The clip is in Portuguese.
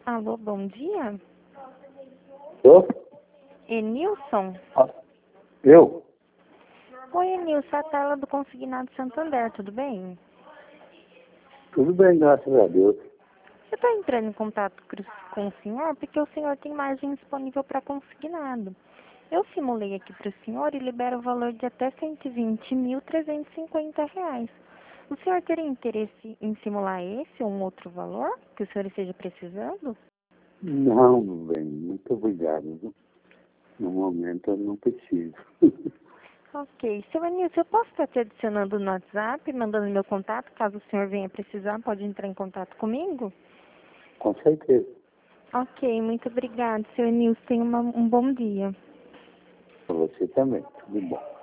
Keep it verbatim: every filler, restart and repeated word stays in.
Alô, bom dia. Tô? Enilson? Ah, eu? Oi, Enilson, a tela do Consignado Santander, tudo bem? Tudo bem, graças a Deus. Eu estou entrando em contato cru- com o senhor porque o senhor tem margem disponível para consignado. Eu simulei aqui para o senhor e libero o valor de até cento e vinte mil trezentos e cinquenta reais. O senhor teria interesse em simular esse ou um outro valor que o senhor esteja precisando? Não, bem, muito obrigado. viu? No momento eu não preciso. Ok. Seu Enilson, eu posso estar te adicionando no WhatsApp, mandando meu contato, caso o senhor venha precisar, pode entrar em contato comigo? Com certeza. Ok, muito obrigada, seu Enilson. Tenha uma- um bom dia. Para você também. Tudo bom.